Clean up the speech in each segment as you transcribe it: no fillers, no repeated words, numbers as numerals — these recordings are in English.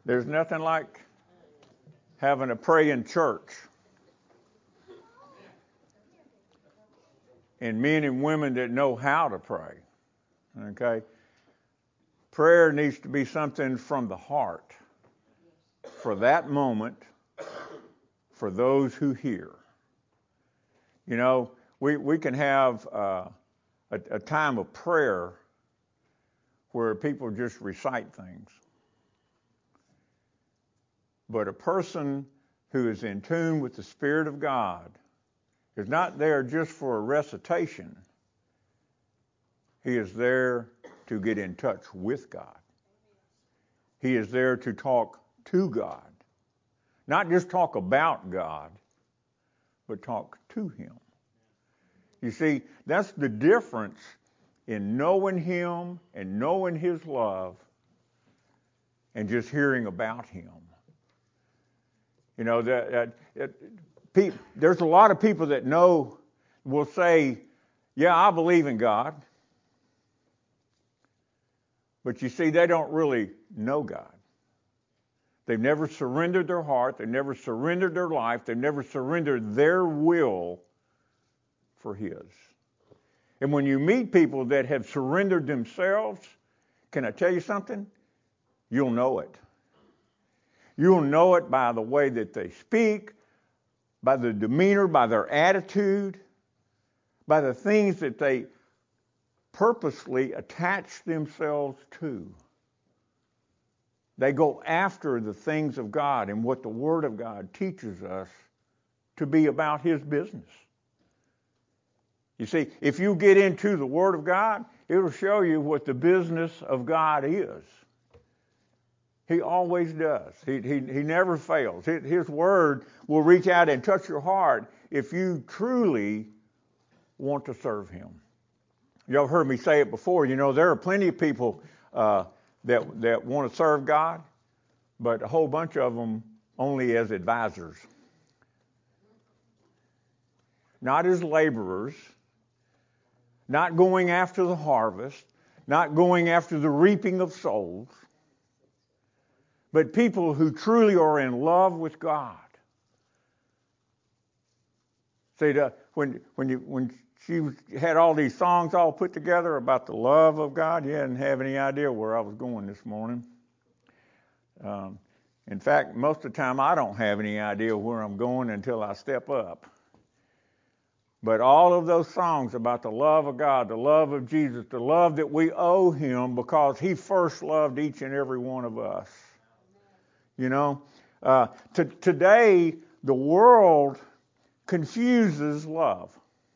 There's nothing like having a praying church. And men and women that know how to pray. Okay? Prayer needs to be something from the heart for that moment, for those who hear. You know, we can have a time of prayer where people just recite things. But a person who is in tune with the Spirit of God is not there just for a recitation. He is there to get in touch with God. He is there to talk to God. Not just talk about God, but talk to Him. You see, that's the difference in knowing Him and knowing His love and just hearing about Him. You know, there's a lot of people that will say, yeah, I believe in God. But you see, they don't really know God. They've never surrendered their heart. They've never surrendered their life. They've never surrendered their will for His. And when you meet people that have surrendered themselves, can I tell you something? You'll know it. You'll know it by the way that they speak, by the demeanor, by their attitude, by the things that they purposely attach themselves to. They go after the things of God and what the Word of God teaches us to be about His business. You see, if you get into the Word of God, it'll show you what the business of God is. He always does. He never fails. His Word will reach out and touch your heart if you truly want to serve Him. Y'all heard me say it before. You know, there are plenty of people that want to serve God, but a whole bunch of them only as advisors. Not as laborers, not going after the harvest, not going after the reaping of souls, but people who truly are in love with God. See, when she had all these songs all put together about the love of God, you didn't have any idea where I was going this morning. In fact, most of the time I don't have any idea where I'm going until I step up. But all of those songs about the love of God, the love of Jesus, the love that we owe Him because He first loved each and every one of us. You know, today the world confuses love.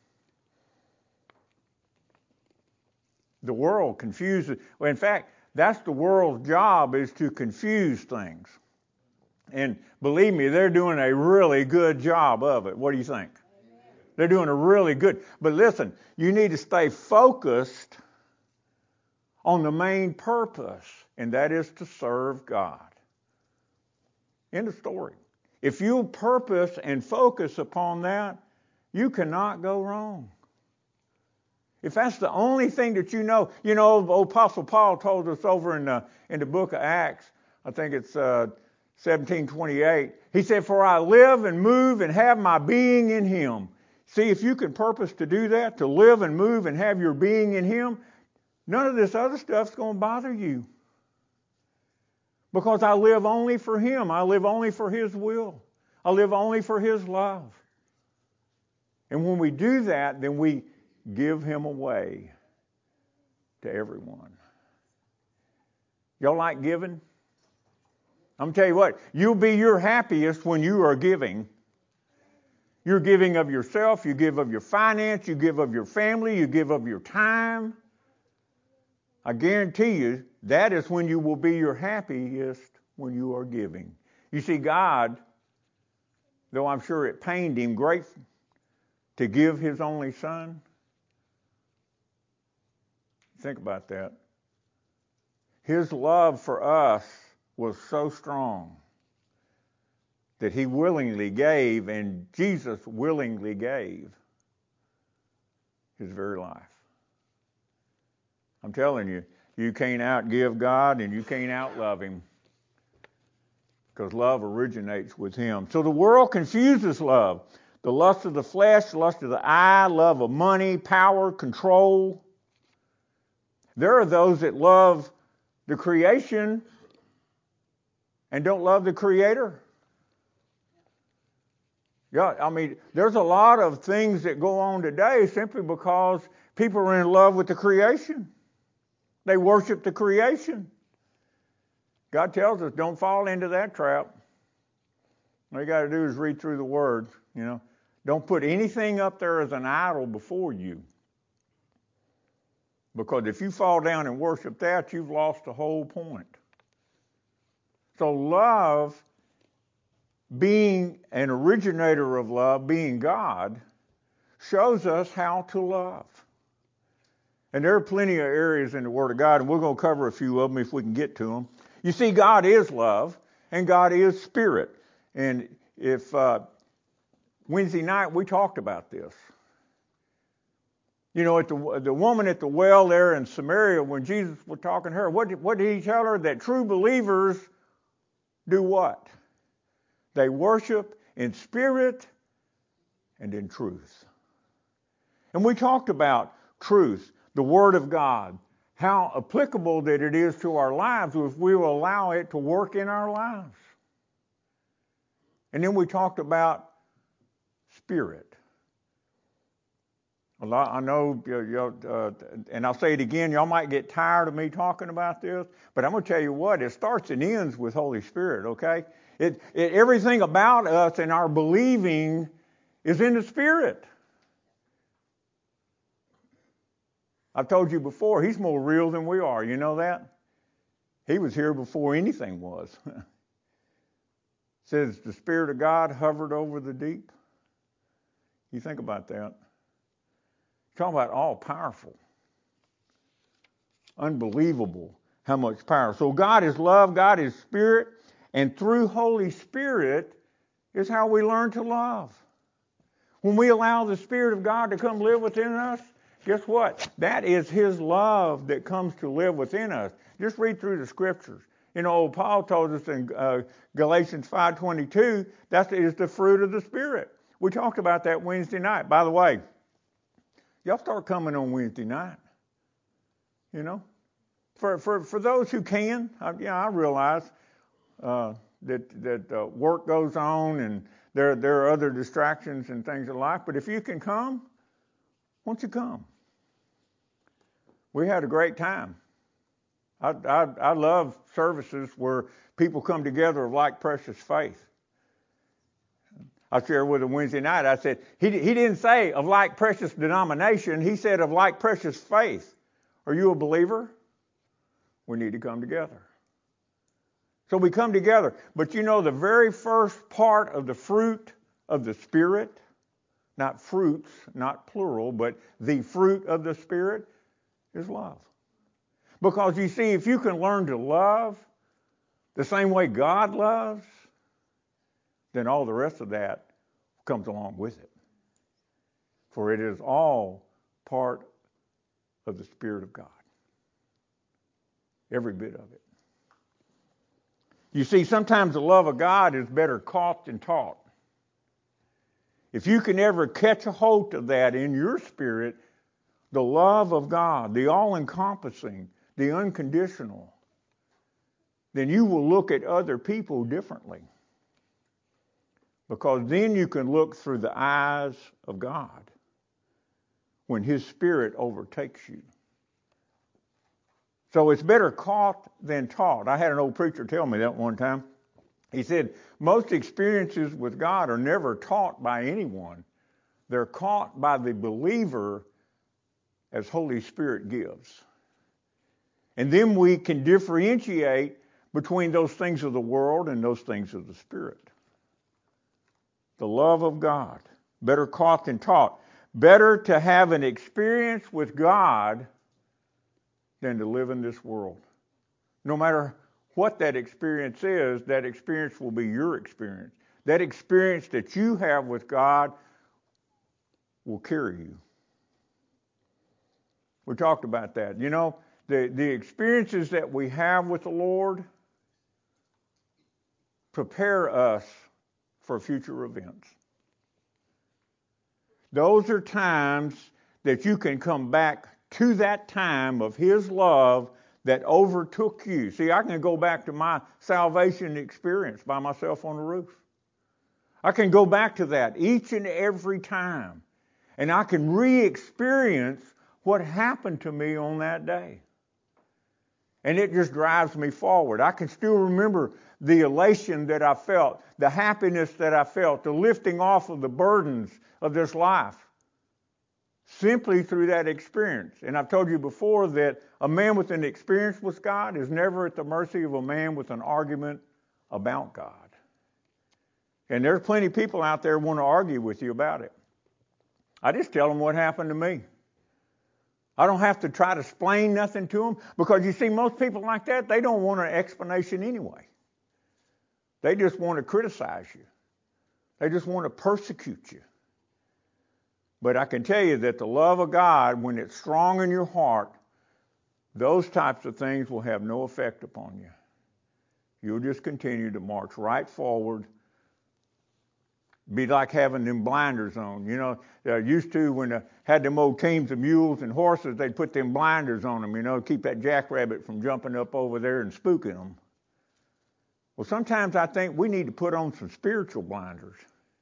The world confuses. Well, in fact, that's the world's job, is to confuse things. And believe me, they're doing a really good job of it. What do you think? They're doing a really good. But listen, you need to stay focused on the main purpose, and that is to serve God. End of story. If you purpose and focus upon that, you cannot go wrong. If that's the only thing that you know, Apostle Paul told us over in the book of Acts, I think it's 17:28. He said, "For I live and move and have my being in Him." See, if you can purpose to do that, to live and move and have your being in Him, none of this other stuff's going to bother you. Because I live only for Him. I live only for His will. I live only for His love. And when we do that, then we give Him away to everyone. Y'all like giving? I'm going to tell you what, you'll be your happiest when you are giving. You're giving of yourself, you give of your finance, you give of your family, you give of your time. I guarantee you, that is when you will be your happiest, when you are giving. You see, God, though I'm sure it pained Him great to give His only Son, think about that. His love for us was so strong that He willingly gave, and Jesus willingly gave His very life. I'm telling you, you can't outgive God and you can't outlove Him. because love originates with him. So the world confuses love. The lust of the flesh, lust of the eye, love of money, power, control. There are those that love the creation and don't love the Creator. Yeah, I mean, there's a lot of things that go on today simply because people are in love with the creation. They worship the creation. God tells us, don't fall into that trap. All you got to do is read through the Word, you know. Don't put anything up there as an idol before you. Because if you fall down and worship that, you've lost the whole point. So love, being an originator of love, being God, shows us how to love. And there are plenty of areas in the Word of God, and we're going to cover a few of them if we can get to them. You see, God is love, and God is spirit. And if Wednesday night we talked about this. You know, at the woman at the well there in Samaria, when Jesus was talking to her, what did he tell her? That true believers do what? They worship in spirit and in truth. And we talked about truth, the Word of God, how applicable that it is to our lives if we will allow it to work in our lives. And then we talked about spirit. I know, and I'll say it again, y'all might get tired of me talking about this, but I'm going to tell you what, it starts and ends with Holy Spirit, okay? Everything about us and our believing is in the Spirit. I've told you before, he's more real than we are. You know that? He was here before anything was. It says the Spirit of God hovered over the deep. You think about that. Talking about all powerful. Unbelievable how much power. So God is love, God is spirit, and through Holy Spirit is how we learn to love. When we allow the Spirit of God to come live within us, guess what? That is His love that comes to live within us. Just read through the Scriptures. You know, Paul told us in Galatians 5:22, that is the fruit of the Spirit. We talked about that Wednesday night. By the way, y'all start coming on Wednesday night. You know, for those who can, I realize that work goes on and there are other distractions and things in life. But if you can come, won't you come? We had a great time. I love services where people come together of like precious faith. I shared with him Wednesday night, I said, he didn't say of like precious denomination, he said of like precious faith. Are you a believer? We need to come together. So we come together. But you know, the very first part of the fruit of the Spirit, not fruits, not plural, but the fruit of the Spirit is love. Because you see, if you can learn to love the same way God loves, then all the rest of that comes along with it. For it is all part of the Spirit of God. Every bit of it. You see, sometimes the love of God is better caught than taught. If you can ever catch a hold of that in your spirit, the love of God, the all-encompassing, the unconditional, then you will look at other people differently. Because then you can look through the eyes of God when His Spirit overtakes you. So it's better caught than taught. I had an old preacher tell me that one time. He said, most experiences with God are never taught by anyone. They're caught by the believer as Holy Spirit gives. And then we can differentiate between those things of the world and those things of the Spirit. The love of God, better caught than taught. Better to have an experience with God than to live in this world. No matter what that experience is, that experience will be your experience. That experience that you have with God will carry you. We talked about that. You know, the experiences that we have with the Lord prepare us for future events. Those are times that you can come back to that time of His love that overtook you. See, I can go back to my salvation experience by myself on the roof. I can go back to that each and every time. And I can re-experience what happened to me on that day. And it just drives me forward. I can still remember the elation that I felt, the happiness that I felt, the lifting off of the burdens of this life, simply through that experience. And I've told you before that a man with an experience with God is never at the mercy of a man with an argument about God. And there's plenty of people out there who want to argue with you about it. I just tell them what happened to me. I don't have to try to explain nothing to them, because you see, most people like that, they don't want an explanation anyway. They just want to criticize you. They just want to persecute you. But I can tell you that the love of God, when it's strong in your heart, those types of things will have no effect upon you. You'll just continue to march right forward. Be like having them blinders on. You know, used to when they had them old teams of mules and horses, they'd put them blinders on them, you know, keep that jackrabbit from jumping up over there and spooking them. Well, sometimes I think we need to put on some spiritual blinders.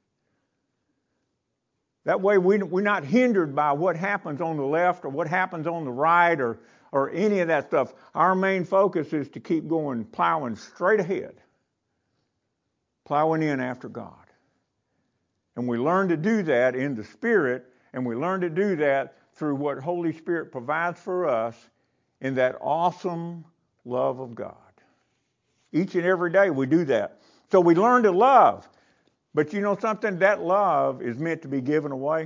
That way we're not hindered by what happens on the left or what happens on the right or any of that stuff. Our main focus is to keep going, plowing straight ahead, plowing in after God. And we learn to do that in the Spirit, and we learn to do that through what Holy Spirit provides for us in that awesome love of God. Each and every day we do that. So we learn to love. But you know something? That love is meant to be given away.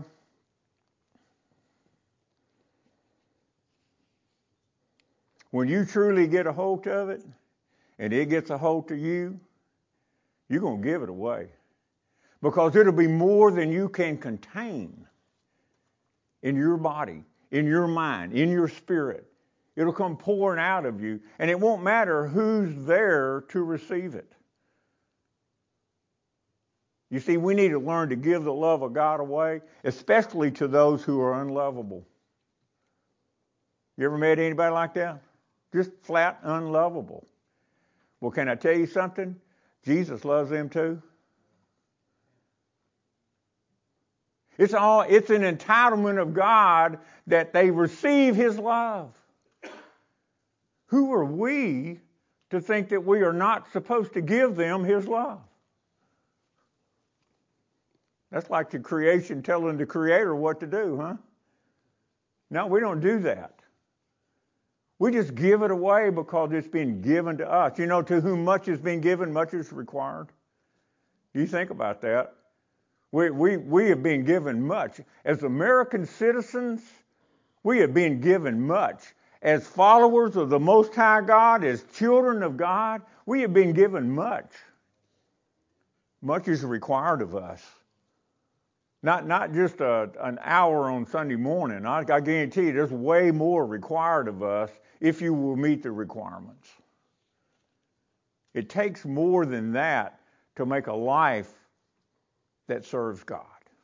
When you truly get a hold of it, and it gets a hold of you, you're going to give it away. Because it'll be more than you can contain in your body, in your mind, in your spirit. It'll come pouring out of you, and it won't matter who's there to receive it. You see, we need to learn to give the love of God away, especially to those who are unlovable. You ever met anybody like that? Just flat unlovable. Well, can I tell you something? Jesus loves them too. It's an entitlement of God that they receive His love. Who are we to think that we are not supposed to give them His love? That's like the creation telling the Creator what to do, huh? No, we don't do that. We just give it away because it's been given to us. You know, to whom much has been given, much is required. You think about that. We have been given much. As American citizens, we have been given much. As followers of the Most High God, as children of God, we have been given much. Much is required of us. Not just an hour on Sunday morning. I guarantee you there's way more required of us if you will meet the requirements. It takes more than that to make a life that serves God.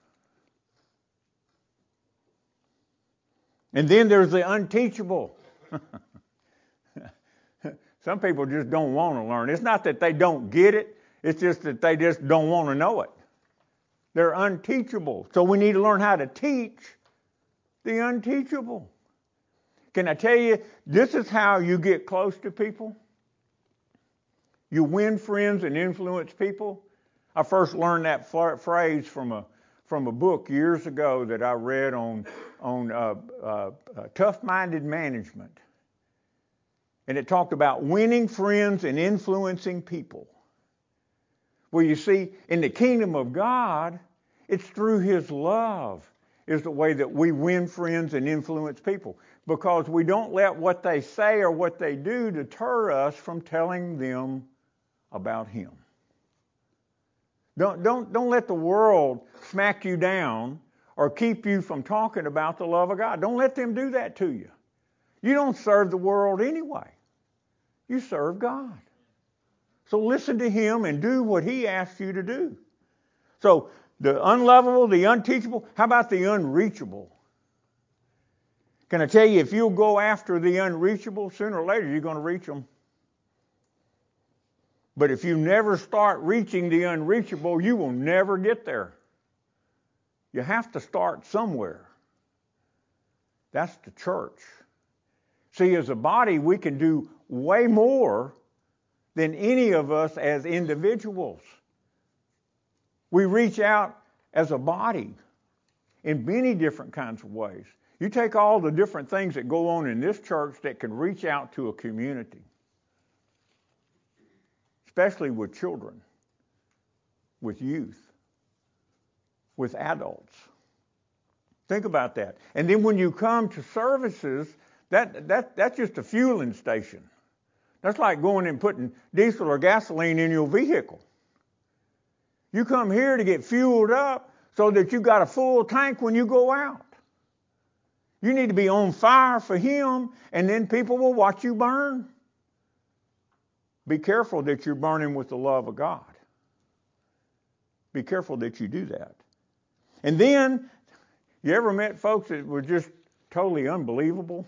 And then there's the unteachable. Some people just don't want to learn. It's not that they don't get it. It's just that they just don't want to know it. They're unteachable. So we need to learn how to teach the unteachable. Can I tell you, this is how you get close to people? You win friends and influence people. I first learned that phrase from a book years ago that I read on tough-minded management. And it talked about winning friends and influencing people. Well, you see, in the kingdom of God, it's through His love is the way that we win friends and influence people. Because we don't let what they say or what they do deter us from telling them about Him. Don't let the world smack you down or keep you from talking about the love of God. Don't let them do that to you. You don't serve the world anyway. You serve God. So listen to Him and do what He asks you to do. So the unlovable, the unteachable, how about the unreachable? Can I tell you, if you'll go after the unreachable, sooner or later you're going to reach them. But if you never start reaching the unreachable, you will never get there. You have to start somewhere. That's the church. See, as a body, we can do way more than any of us as individuals. We reach out as a body in many different kinds of ways. You take all the different things that go on in this church that can reach out to a community, especially with children, with youth, with adults. Think about that. And then when you come to services, that's just a fueling station. That's like going and putting diesel or gasoline in your vehicle. You come here to get fueled up so that you got a full tank when you go out. You need to be on fire for Him, and then people will watch you burn. Be careful that you're burning with the love of God. Be careful that you do that. And then, you ever met folks that were just totally unbelievable?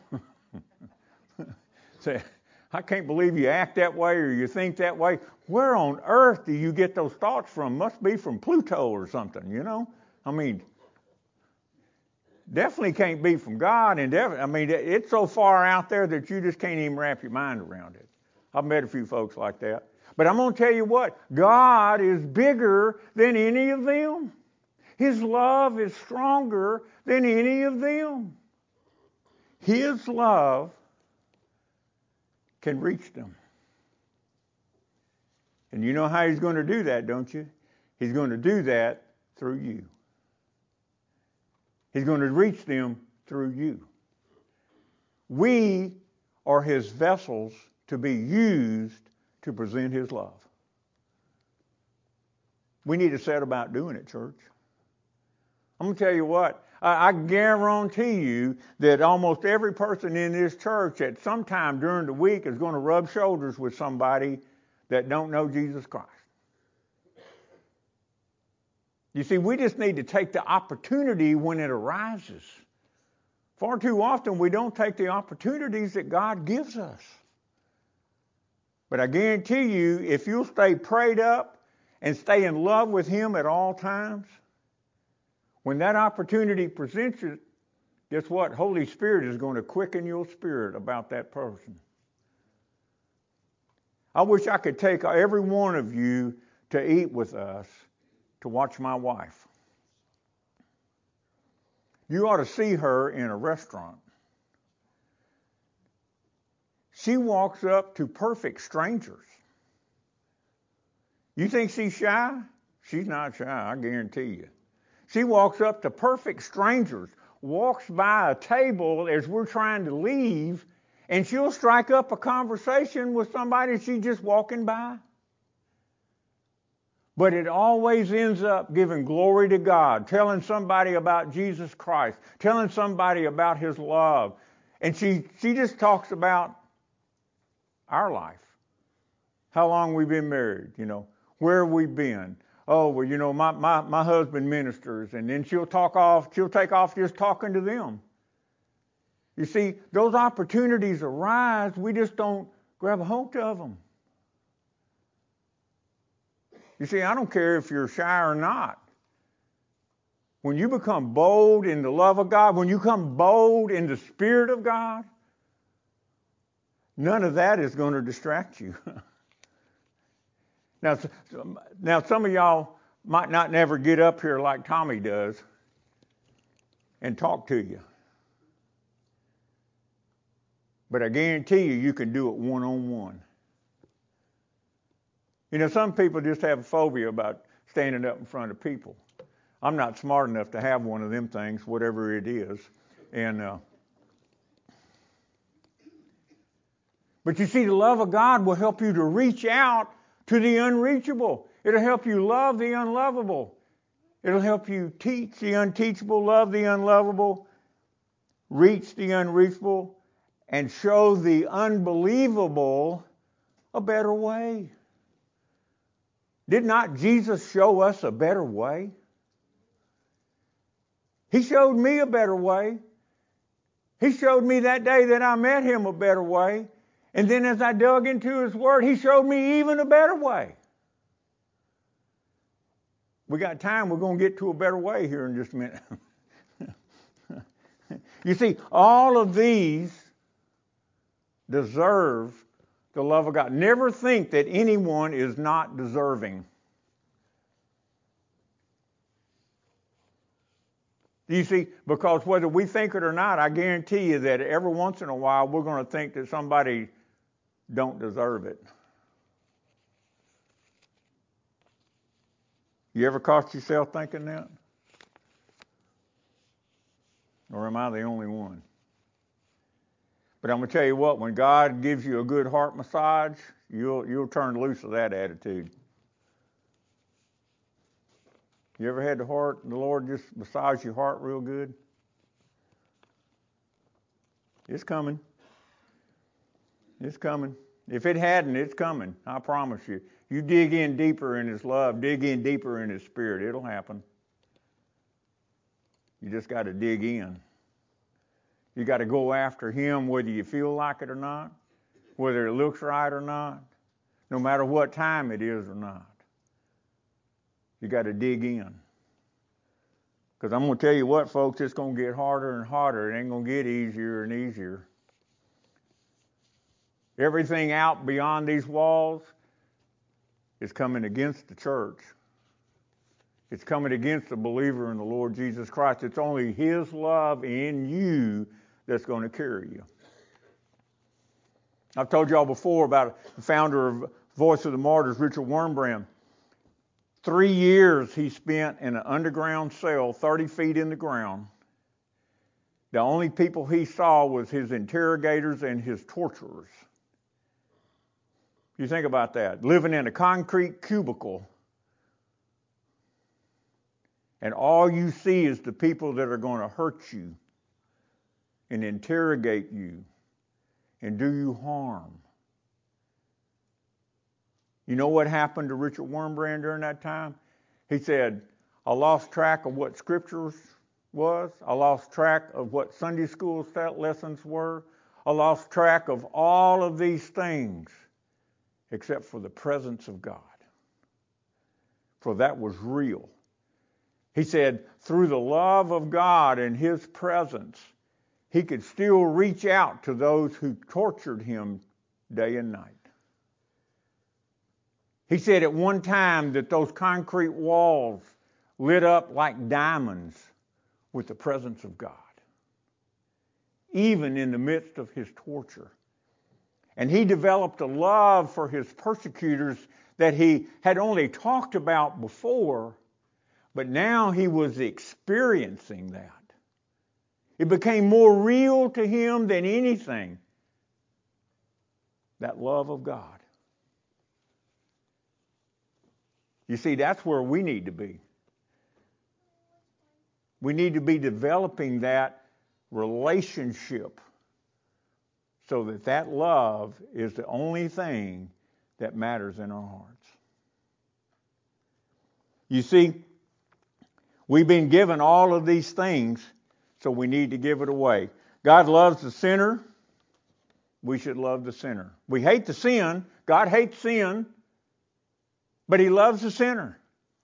Say, I can't believe you act that way or you think that way. Where on earth do you get those thoughts from? Must be from Pluto or something, you know? I mean, definitely can't be from God. And it's so far out there that you just can't even wrap your mind around it. I've met a few folks like that. But I'm going to tell you what, God is bigger than any of them. His love is stronger than any of them. His love can reach them. And you know how He's going to do that, don't you? He's going to do that through you. He's going to reach them through you. We are His vessels to be used to present His love. We need to set about doing it, church. I'm going to tell you what, I guarantee you that almost every person in this church at some time during the week is going to rub shoulders with somebody that don't know Jesus Christ. You see, we just need to take the opportunity when it arises. Far too often we don't take the opportunities that God gives us. But I guarantee you, if you'll stay prayed up and stay in love with Him at all times, when that opportunity presents it, guess what? Holy Spirit is going to quicken your spirit about that person. I wish I could take every one of you to eat with us to watch my wife. You ought to see her in a restaurant. She walks up to perfect strangers. You think she's shy? She's not shy, I guarantee you. She walks up to perfect strangers, walks by a table as we're trying to leave, and she'll strike up a conversation with somebody she's just walking by. But it always ends up giving glory to God, telling somebody about Jesus Christ, telling somebody about His love. And she just talks about our life, how long we've been married, where we've been. Oh, well, my husband ministers, and then she'll take off just talking to them. You see, those opportunities arise, we just don't grab a hold of them. You see, I don't care if you're shy or not. When you become bold in the love of God, when you come bold in the Spirit of God, none of that is going to distract you. Now, some of y'all might not never get up here like Tommy does and talk to you. But I guarantee you can do it one-on-one. Some people just have a phobia about standing up in front of people. I'm not smart enough to have one of them things, whatever it is. But you see, the love of God will help you to reach out to the unreachable. It'll help you love the unlovable. It'll help you teach the unteachable, love the unlovable, reach the unreachable, and show the unbelievable a better way. Did not Jesus show us a better way? He showed me a better way. He showed me that day that I met him a better way. And then as I dug into his word, he showed me even a better way. We got time. We're going to get to a better way here in just a minute. You see, all of these deserve the love of God. Never think that anyone is not deserving. You see, because whether we think it or not, I guarantee you that every once in a while we're going to think that somebody don't deserve it. You ever caught yourself thinking that? Or am I the only one? But I'm going to tell you what, when God gives you a good heart massage, you'll turn loose of that attitude. You ever had the Lord just massage your heart real good? It's coming. It's coming. If it hadn't, it's coming. I promise you. You dig in deeper in His love, dig in deeper in His Spirit, it'll happen. You just got to dig in. You got to go after Him whether you feel like it or not, whether it looks right or not, no matter what time it is or not. You got to dig in. Because I'm going to tell you what, folks, it's going to get harder and harder. It ain't going to get easier and easier. Everything out beyond these walls is coming against the church. It's coming against the believer in the Lord Jesus Christ. It's only His love in you that's going to carry you. I've told y'all before about the founder of Voice of the Martyrs, Richard Wurmbrand. 3 years he spent in an underground cell, 30 feet in the ground. The only people he saw was his interrogators and his torturers. You think about that. Living in a concrete cubicle. And all you see is the people that are going to hurt you and interrogate you and do you harm. You know what happened to Richard Wurmbrand during that time? He said, I lost track of what scriptures was. I lost track of what Sunday school lessons were. I lost track of all of these things except for the presence of God. For that was real. He said, through the love of God and His presence, he could still reach out to those who tortured him day and night. He said at one time that those concrete walls lit up like diamonds with the presence of God, even in the midst of his torture. And he developed a love for his persecutors that he had only talked about before, but now he was experiencing that. It became more real to him than anything, that love of God. You see, that's where we need to be. We need to be developing that relationship so that that love is the only thing that matters in our hearts. You see, we've been given all of these things, so we need to give it away. God loves the sinner. We should love the sinner. We hate the sin. God hates sin. But He loves the sinner.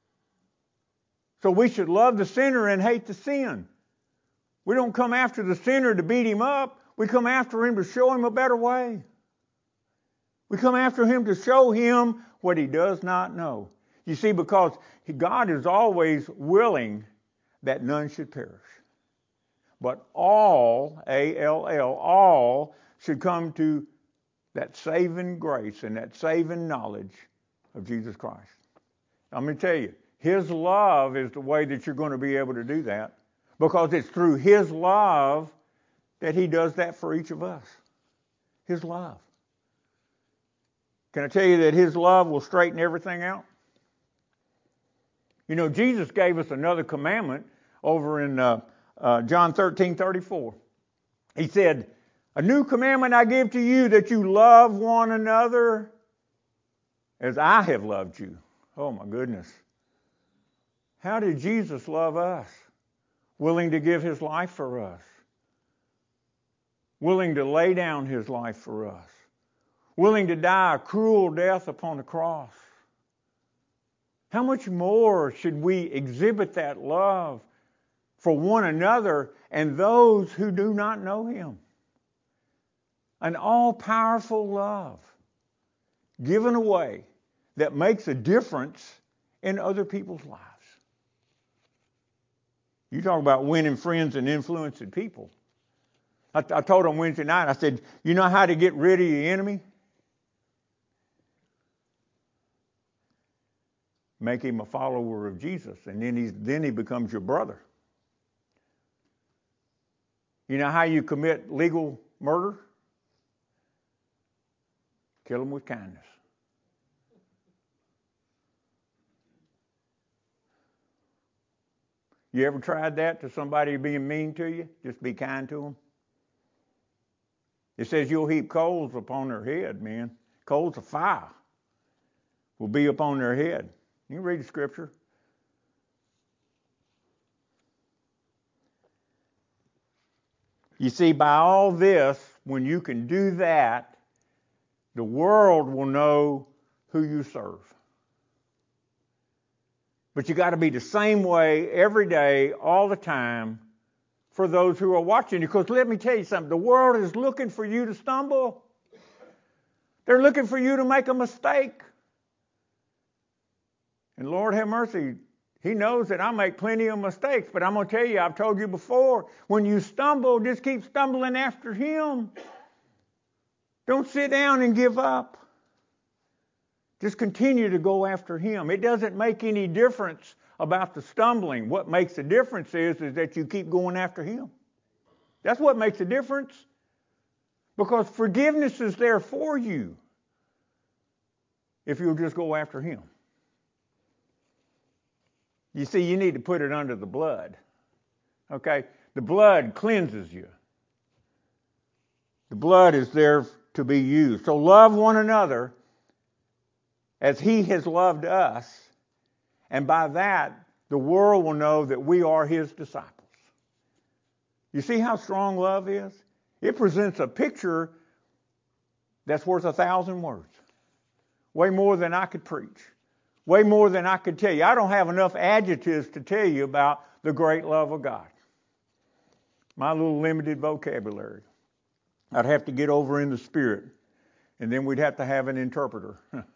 So we should love the sinner and hate the sin. We don't come after the sinner to beat him up. We come after him to show him a better way. We come after him to show him what he does not know. You see, because God is always willing that none should perish. But all, A-L-L, all should come to that saving grace and that saving knowledge of Jesus Christ. I'm going to tell you, His love is the way that you're going to be able to do that, because it's through His love that He does that for each of us. His love. Can I tell you that His love will straighten everything out? You know, Jesus gave us another commandment over in John 13:34. He said, a new commandment I give to you, that you love one another as I have loved you. Oh my goodness. How did Jesus love us? Willing to give his life for us. Willing to lay down his life for us. Willing to die a cruel death upon the cross. How much more should we exhibit that love for one another and those who do not know him? An all-powerful love given away that makes a difference in other people's lives. You talk about winning friends and influencing people. I told them Wednesday night, I said, you know how to get rid of your enemy? Make him a follower of Jesus, and then he becomes your brother. You know how you commit legal murder? Kill him with kindness. You ever tried that to somebody being mean to you? Just be kind to them. It says you'll heap coals upon their head, man. Coals of fire will be upon their head. You can read the scripture. You see, by all this, when you can do that, the world will know who you serve. But you got to be the same way every day, all the time, for those who are watching you. Because let me tell you something, the world is looking for you to stumble. They're looking for you to make a mistake. And Lord have mercy, he knows that I make plenty of mistakes. But I'm going to tell you, I've told you before, when you stumble, just keep stumbling after him. Don't sit down and give up. Just continue to go after him. It doesn't make any difference about the stumbling. What makes a difference is that you keep going after him. That's what makes a difference. Because forgiveness is there for you if you'll just go after him. You see, you need to put it under the blood. Okay? The blood cleanses you. The blood is there to be used. So love one another as he has loved us, and by that, the world will know that we are his disciples. You see how strong love is? It presents a picture that's worth 1,000 words. Way more than I could preach. Way more than I could tell you. I don't have enough adjectives to tell you about the great love of God. My little limited vocabulary. I'd have to get over in the spirit, and then we'd have to have an interpreter.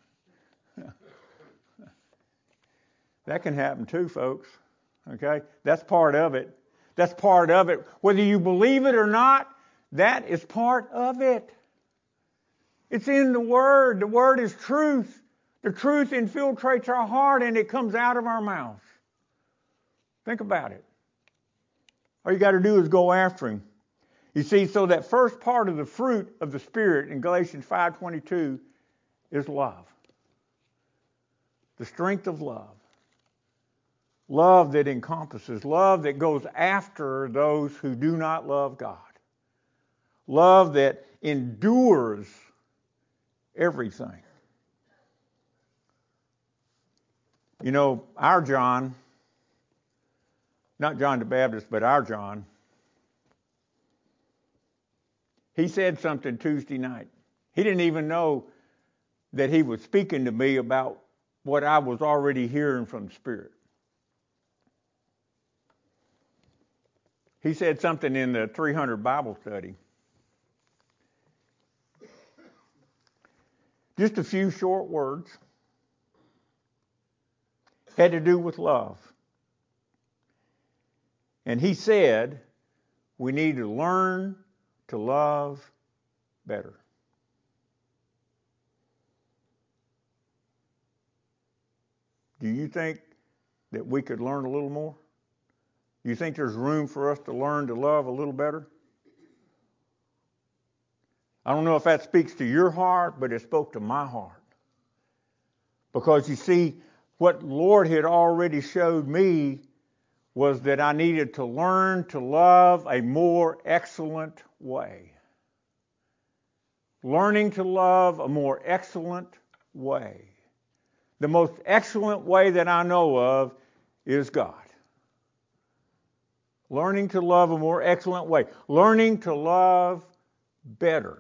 That can happen too, folks. Okay? That's part of it. That's part of it. Whether you believe it or not, that is part of it. It's in the Word. The Word is truth. The truth infiltrates our heart and it comes out of our mouth. Think about it. All you got to do is go after him. You see, so that first part of the fruit of the Spirit in Galatians 5:22 is love. The strength of love. Love that encompasses, love that goes after those who do not love God. Love that endures everything. You know, our John, not John the Baptist, but our John, he said something Tuesday night. He didn't even know that he was speaking to me about what I was already hearing from the Spirit. He said something in the 300 Bible study. Just a few short words. Had to do with love. And he said, we need to learn to love better. Do you think that we could learn a little more? Do you think there's room for us to learn to love a little better? I don't know if that speaks to your heart, but it spoke to my heart. Because you see, what the Lord had already showed me was that I needed to learn to love a more excellent way. Learning to love a more excellent way. The most excellent way that I know of is God. Learning to love a more excellent way. Learning to love better.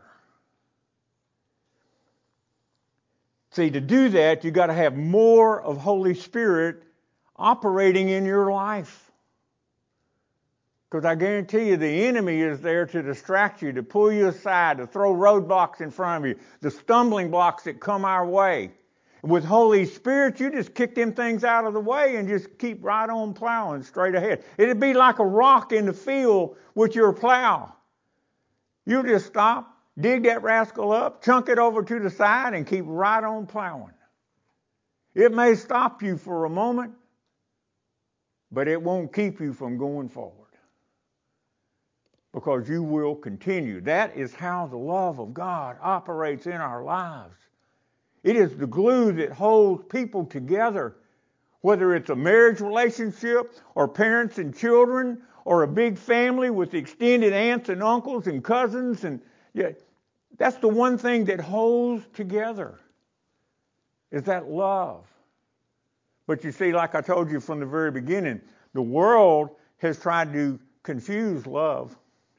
See, to do that, you got to have more of Holy Spirit operating in your life. Because I guarantee you the enemy is there to distract you, to pull you aside, to throw roadblocks in front of you, the stumbling blocks that come our way. With Holy Spirit, you just kick them things out of the way and just keep right on plowing straight ahead. It'd be like a rock in the field with your plow. You just stop, dig that rascal up, chunk it over to the side, and keep right on plowing. It may stop you for a moment, but it won't keep you from going forward. Because you will continue. That is how the love of God operates in our lives. It is the glue that holds people together, whether it's a marriage relationship or parents and children or a big family with extended aunts and uncles and cousins. And yeah, that's the one thing that holds together is that love. But you see, like I told you from the very beginning, the world has tried to confuse love.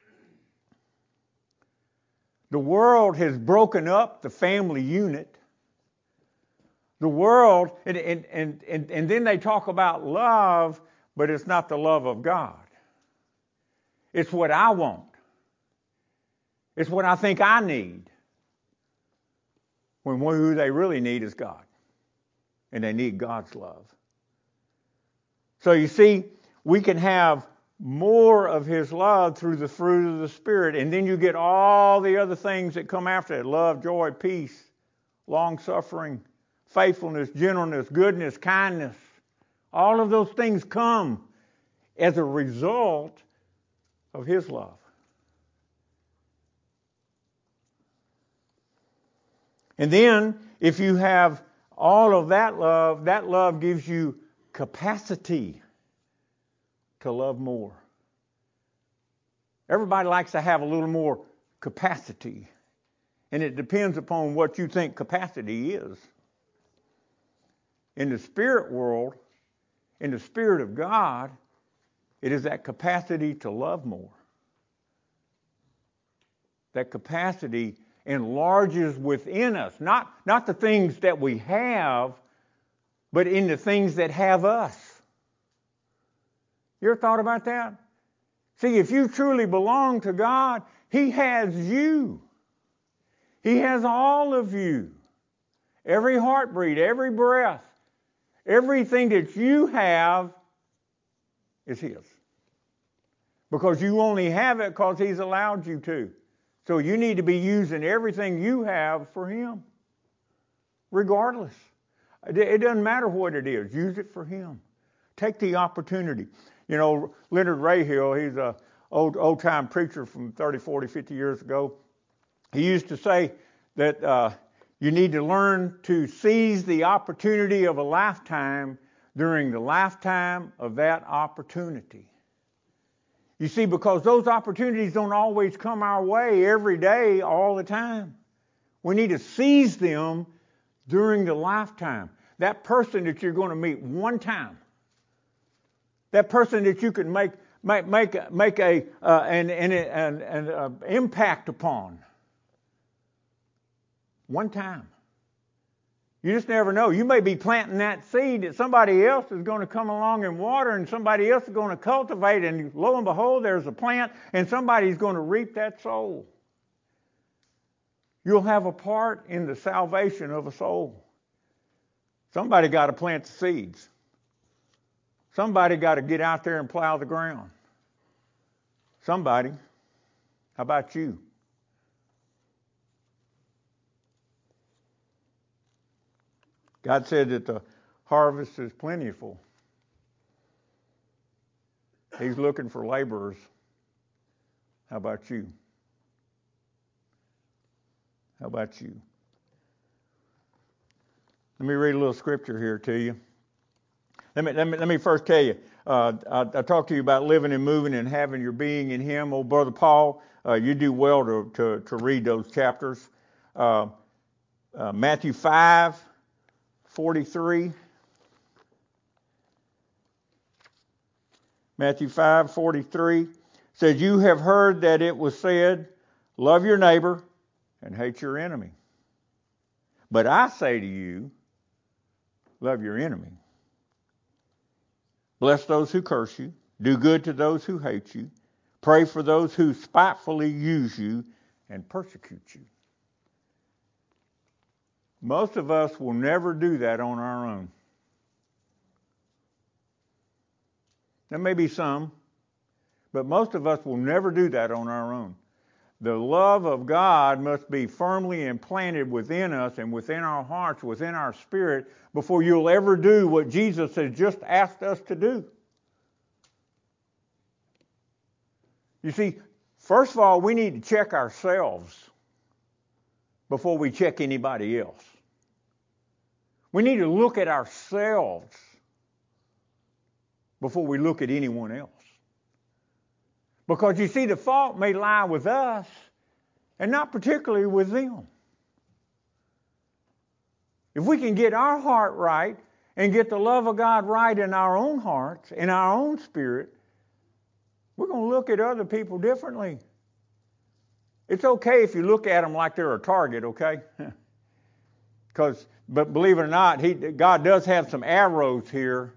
The world has broken up the family unit. The world, and then they talk about love, but it's not the love of God. It's what I want. It's what I think I need. When who they really need is God. And they need God's love. So you see, we can have more of His love through the fruit of the Spirit. And then you get all the other things that come after it. Love, joy, peace, long-suffering, faithfulness, gentleness, goodness, kindness. All of those things come as a result of His love. And then, if you have all of that love gives you capacity to love more. Everybody likes to have a little more capacity. And it depends upon what you think capacity is. In the spirit world, in the Spirit of God, it is that capacity to love more. That capacity enlarges within us. Not the things that we have, but in the things that have us. You ever thought about that? See, if you truly belong to God, He has you. He has all of you. Every heartbeat, every breath, everything that you have is His. Because you only have it because He's allowed you to. So you need to be using everything you have for Him. Regardless. It doesn't matter what it is. Use it for Him. Take the opportunity. You know, Leonard Rahill, he's an old-time preacher from 30, 40, 50 years ago. He used to say that you need to learn to seize the opportunity of a lifetime during the lifetime of that opportunity. You see, because those opportunities don't always come our way every day, all the time. We need to seize them during the lifetime. That person that you're going to meet one time. That person that you can make an impact upon. One time. You just never know. You may be planting that seed that somebody else is going to come along and water, and somebody else is going to cultivate, and lo and behold, there's a plant, and somebody's going to reap that soul. You'll have a part in the salvation of a soul. Somebody got to plant the seeds. Somebody got to get out there and plow the ground. Somebody. How about you? God said that the harvest is plentiful. He's looking for laborers. How about you? How about you? Let me read a little scripture here to you. Let me first tell you. I talked to you about living and moving and having your being in Him. Oh, Brother Paul, you do well to read those chapters. Matthew 5, 43. Matthew 5:43 says, "You have heard that it was said, love your neighbor and hate your enemy. But I say to you, love your enemy. Bless those who curse you. Do good to those who hate you. Pray for those who spitefully use you and persecute you." Most of us will never do that on our own. There may be some, but most of us will never do that on our own. The love of God must be firmly implanted within us and within our hearts, within our spirit, before you'll ever do what Jesus has just asked us to do. You see, first of all, we need to check ourselves before we check anybody else. We need to look at ourselves before we look at anyone else. Because you see, the fault may lie with us and not particularly with them. If we can get our heart right and get the love of God right in our own hearts, in our own spirit, we're going to look at other people differently. It's okay if you look at them like they're a target, okay? But believe it or not, God does have some arrows here.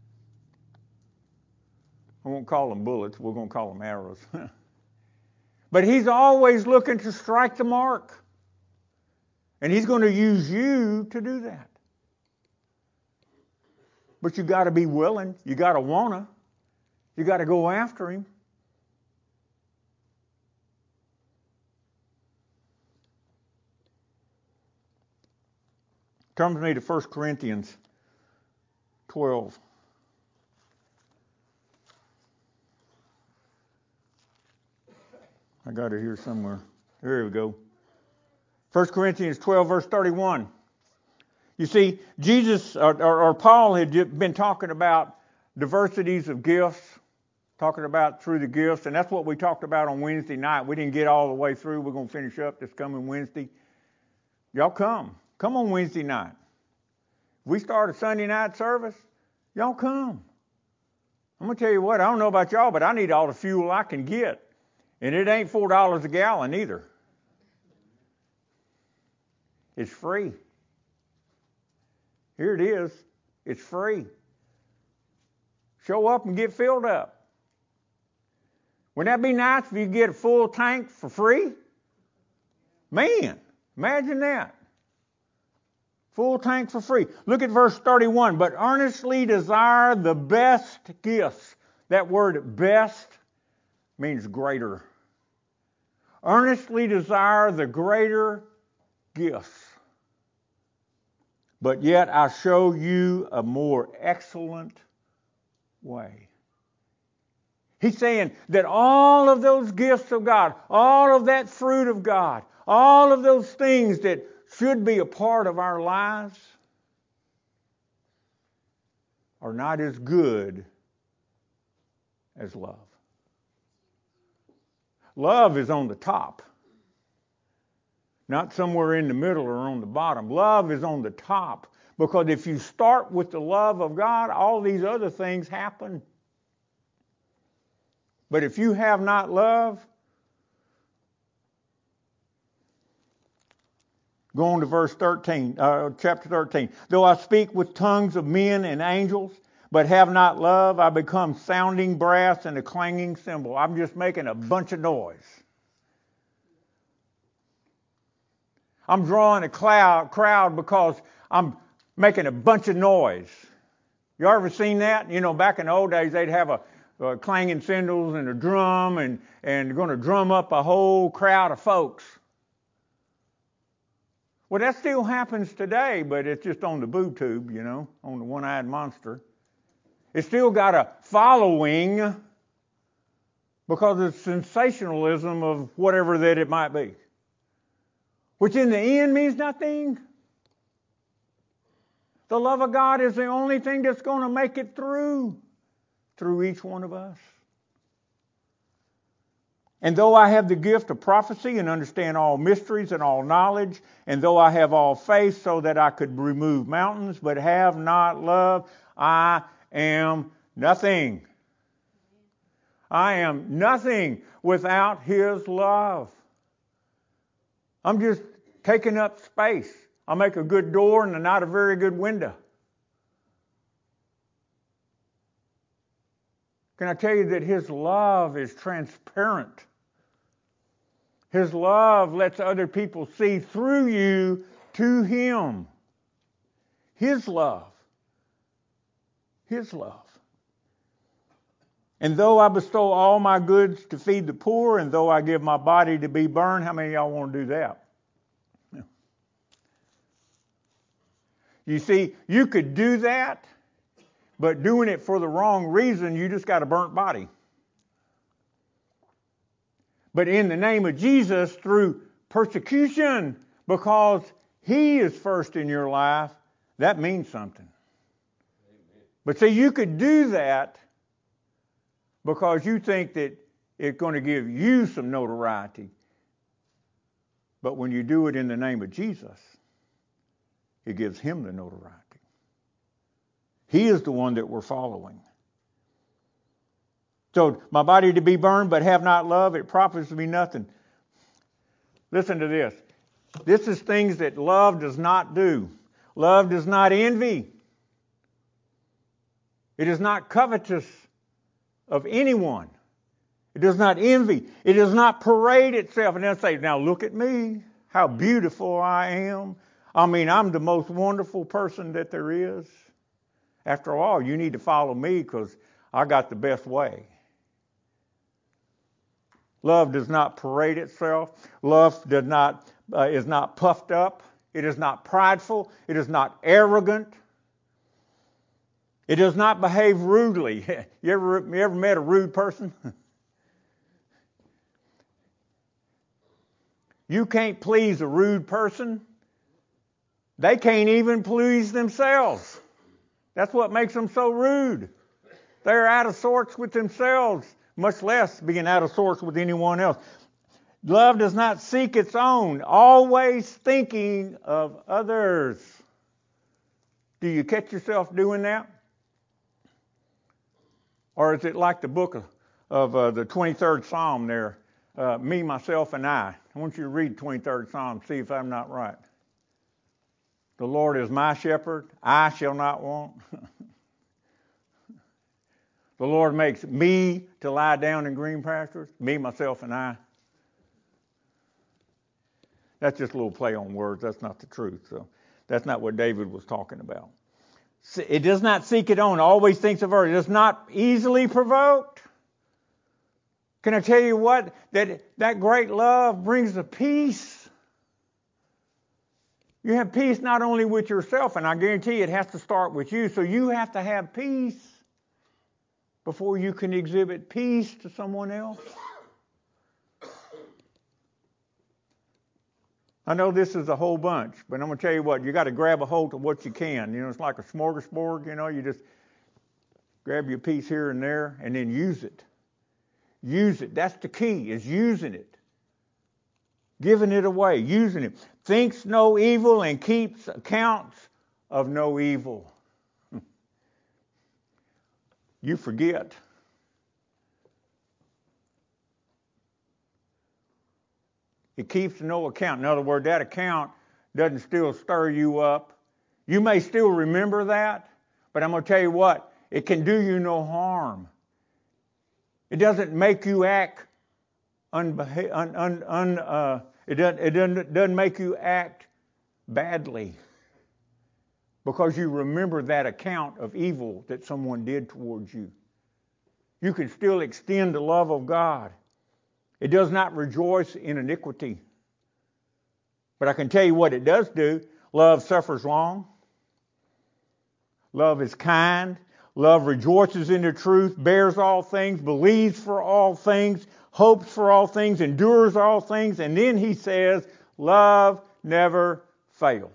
I won't call them bullets. We're going to call them arrows. But He's always looking to strike the mark. And He's going to use you to do that. But you got to be willing. You got to want to. You got to go after Him. Turn with me to 1 Corinthians 12. I got it here somewhere. There we go. 1 Corinthians 12, verse 31. You see, Jesus, or Paul had been talking about diversities of gifts, talking about through the gifts, and that's what we talked about on Wednesday night. We didn't get all the way through. We're going to finish up this coming Wednesday. Y'all come. Come on Wednesday night. If we start a Sunday night service, y'all come. I'm going to tell you what, I don't know about y'all, but I need all the fuel I can get. And it ain't $4 a gallon either. It's free. Here it is. It's free. Show up and get filled up. Wouldn't that be nice if you could get a full tank for free? Man, imagine that. Full tank for free. Look at verse 31. But earnestly desire the best gifts. That word best means greater. Earnestly desire the greater gifts. But yet I show you a more excellent way. He's saying that all of those gifts of God, all of that fruit of God, all of those things that should be a part of our lives are not as good as love. Love is on the top, not somewhere in the middle or on the bottom. Love is on the top, because if you start with the love of God, all these other things happen. But if you have not love, go on to verse 13, chapter 13. Though I speak with tongues of men and angels, but have not love, I become sounding brass and a clanging cymbal. I'm just making a bunch of noise. I'm drawing a crowd because I'm making a bunch of noise. You ever seen that? You know, back in the old days, they'd have a clanging cymbals and a drum and going to drum up a whole crowd of folks. Well, that still happens today, but it's just on the boob tube, you know, on the one-eyed monster. It's still got a following because of sensationalism of whatever that it might be, which in the end means nothing. The love of God is the only thing that's going to make it through each one of us. And though I have the gift of prophecy and understand all mysteries and all knowledge, and though I have all faith so that I could remove mountains, but have not love, I am nothing. I am nothing without His love. I'm just taking up space. I'll make a good door and not a very good window. Can I tell you that His love is transparent? His love lets other people see through you to Him. His love. His love. And though I bestow all my goods to feed the poor, and though I give my body to be burned, how many of y'all want to do that? You see, you could do that, but doing it for the wrong reason, you just got a burnt body. But in the name of Jesus, through persecution, because He is first in your life, that means something. Amen. But see, you could do that because you think that it's going to give you some notoriety. But when you do it in the name of Jesus, it gives Him the notoriety. He is the one that we're following. So, my body to be burned, but have not love, it profits me nothing. Listen to this. This is things that love does not do. Love does not envy. It is not covetous of anyone. It does not envy. It does not parade itself and then say, now look at me, how beautiful I am. I mean, I'm the most wonderful person that there is. After all, you need to follow me because I got the best way. Love does not parade itself. Love is not puffed up. It is not prideful. It is not arrogant. It does not behave rudely. You ever met a rude person? You can't please a rude person. They can't even please themselves. That's what makes them so rude. They're out of sorts with themselves, much less being out of sorts with anyone else. Love does not seek its own, always thinking of others. Do you catch yourself doing that? Or is it like the book of the 23rd Psalm there, me, myself, and I? I want you to read 23rd Psalm, see if I'm not right. The Lord is my shepherd, I shall not want. The Lord makes me to lie down in green pastures, me, myself, and I. That's just a little play on words. That's not the truth. So that's not what David was talking about. It does not seek its own, always thinks of her. It is not easily provoked. Can I tell you what? That great love brings a peace. You have peace not only with yourself, and I guarantee it has to start with you. So you have to have peace before you can exhibit peace to someone else. I know this is a whole bunch, but I'm going to tell you what, you got to grab a hold of what you can. You know, it's like a smorgasbord, you know, you just grab your piece here and there and then use it. Use it. That's the key, is using it. Giving it away, using it. Thinks no evil and keeps accounts of no evil. You forget. It keeps no account. In other words, that account doesn't still stir you up. You may still remember that, but I'm going to tell you what, it can do you no harm. It doesn't make you act it doesn't make you act badly because you remember that account of evil that someone did towards you. You can still extend the love of God. It does not rejoice in iniquity. But I can tell you what it does do. Love suffers long. Love is kind. Love rejoices in the truth, bears all things, believes for all things, hopes for all things, endures all things. And then he says, love never fails.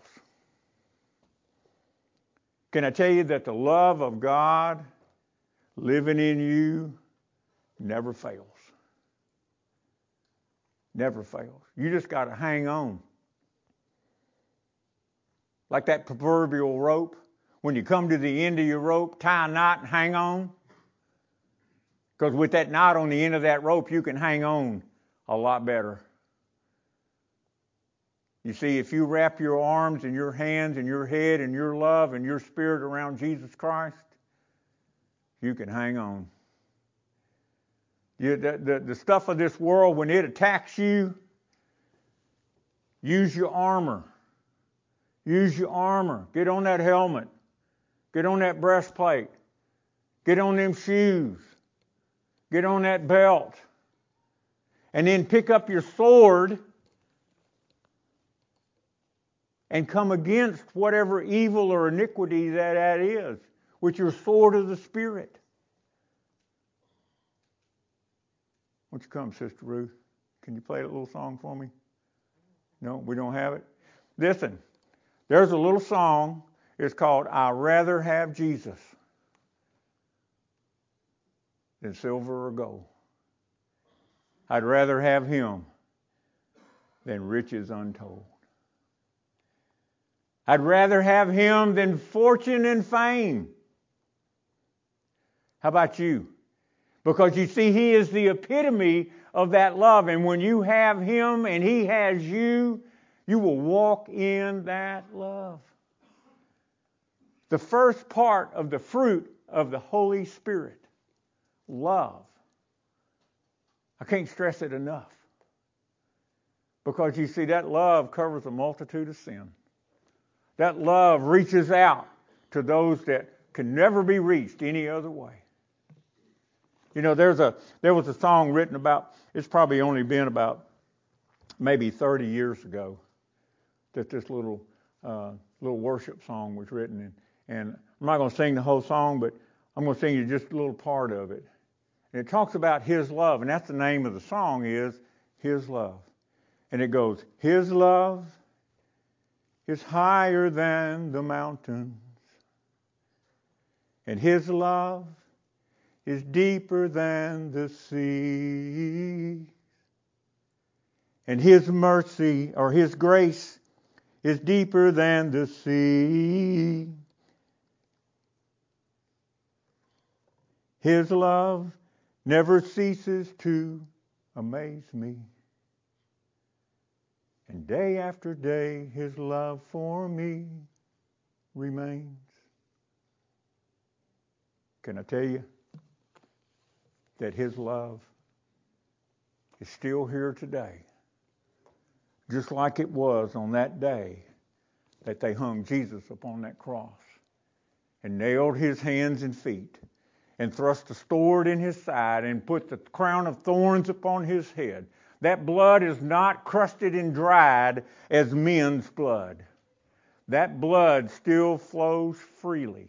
Can I tell you that the love of God living in you never fails? Never fails. You just got to hang on. Like that proverbial rope. When you come to the end of your rope, tie a knot and hang on. Because with that knot on the end of that rope, you can hang on a lot better. You see, if you wrap your arms and your hands and your head and your love and your spirit around Jesus Christ, you can hang on. The stuff of this world, when it attacks you, use your armor. Use your armor. Get on that helmet. Get on that breastplate. Get on them shoes. Get on that belt. And then pick up your sword and come against whatever evil or iniquity that is with your sword of the Spirit. Won't you come, Sister Ruth? Can you play that little song for me? No, we don't have it? Listen, there's a little song. It's called I'd Rather Have Jesus Than Silver or Gold. I'd rather have Him than riches untold. I'd rather have Him than fortune and fame. How about you? Because you see, He is the epitome of that love. And when you have Him and He has you, you will walk in that love. The first part of the fruit of the Holy Spirit, love. I can't stress it enough. Because you see, that love covers a multitude of sin. That love reaches out to those that can never be reached any other way. You know, there was a song written about, it's probably only been about maybe 30 years ago that this little worship song was written. And I'm not going to sing the whole song, but I'm going to sing you just a little part of it. And it talks about His love, and that's the name of the song is His love. And it goes, His love is higher than the mountains, and His love is deeper than the sea, and His mercy or His grace is deeper than the sea. His love never ceases to amaze me. And day after day, His love for me remains. Can I tell you that His love is still here today, just like it was on that day that they hung Jesus upon that cross and nailed His hands and feet and thrust a sword in His side and put the crown of thorns upon His head. That blood is not crusted and dried as men's blood. That blood still flows freely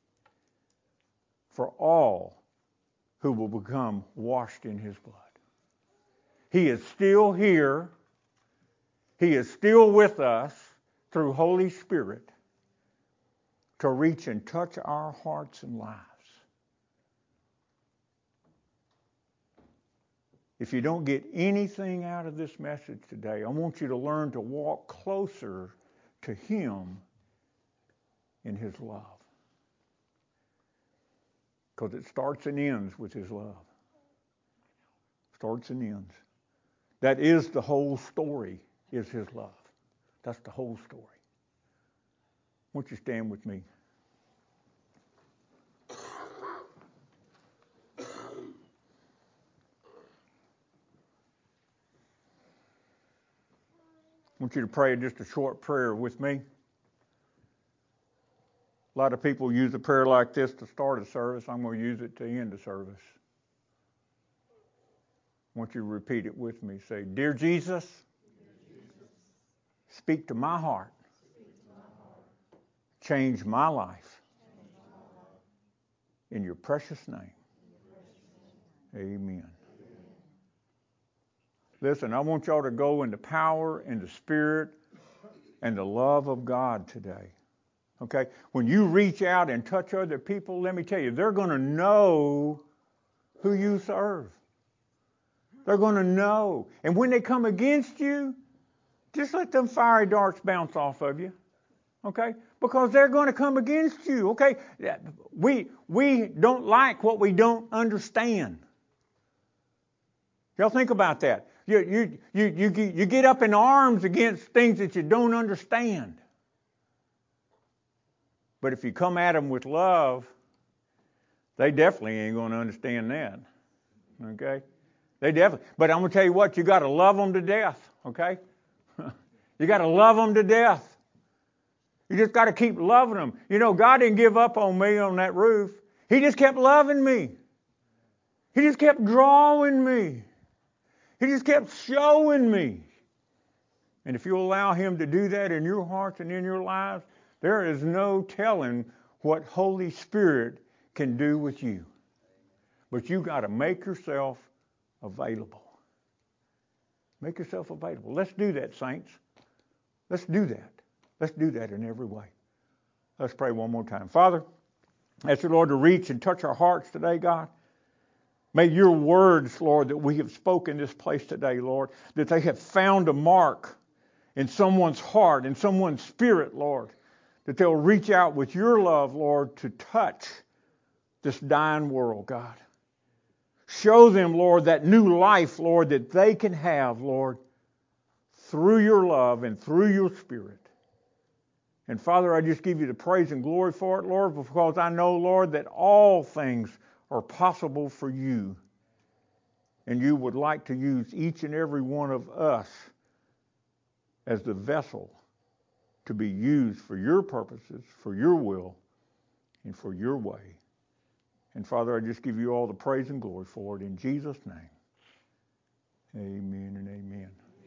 for all who will become washed in His blood. He is still here. He is still with us through Holy Spirit to reach and touch our hearts and lives. If you don't get anything out of this message today, I want you to learn to walk closer to Him in His love. Because it starts and ends with His love. Starts and ends. That is the whole story, is His love. That's the whole story. Won't you stand with me? I want you to pray just a short prayer with me. A lot of people use a prayer like this to start a service. I'm going to use it to end the service. I want you to repeat it with me. Say, Dear Jesus, speak to my heart. Change my life. In your precious name. Amen. Listen, I want y'all to go in the power and the Spirit and the love of God today. Okay? When you reach out and touch other people, let me tell you, they're going to know who you serve. They're going to know. And when they come against you, just let them fiery darts bounce off of you. Okay? Because they're going to come against you. Okay? We don't like what we don't understand. Y'all think about that. You get up in arms against things that you don't understand. But if you come at them with love, they definitely ain't going to understand that. Okay? They definitely. But I'm going to tell you what, you got to love them to death. Okay? You got to love them to death. You just got to keep loving them. You know, God didn't give up on me on that roof. He just kept loving me. He just kept drawing me. He just kept showing me. And if you allow Him to do that in your hearts and in your lives, there is no telling what Holy Spirit can do with you. But you got to make yourself available. Make yourself available. Let's do that, saints. Let's do that. Let's do that in every way. Let's pray one more time. Father, ask you, Lord, to reach and touch our hearts today, God. May your words, Lord, that we have spoken this place today, Lord, that they have found a mark in someone's heart, in someone's spirit, Lord, that they'll reach out with your love, Lord, to touch this dying world, God. Show them, Lord, that new life, Lord, that they can have, Lord, through your love and through your Spirit. And Father, I just give you the praise and glory for it, Lord, because I know, Lord, that all things are possible for you. And you would like to use each and every one of us as the vessel to be used for your purposes, for your will, and for your way. And Father, I just give you all the praise and glory for it in Jesus' name. Amen and amen.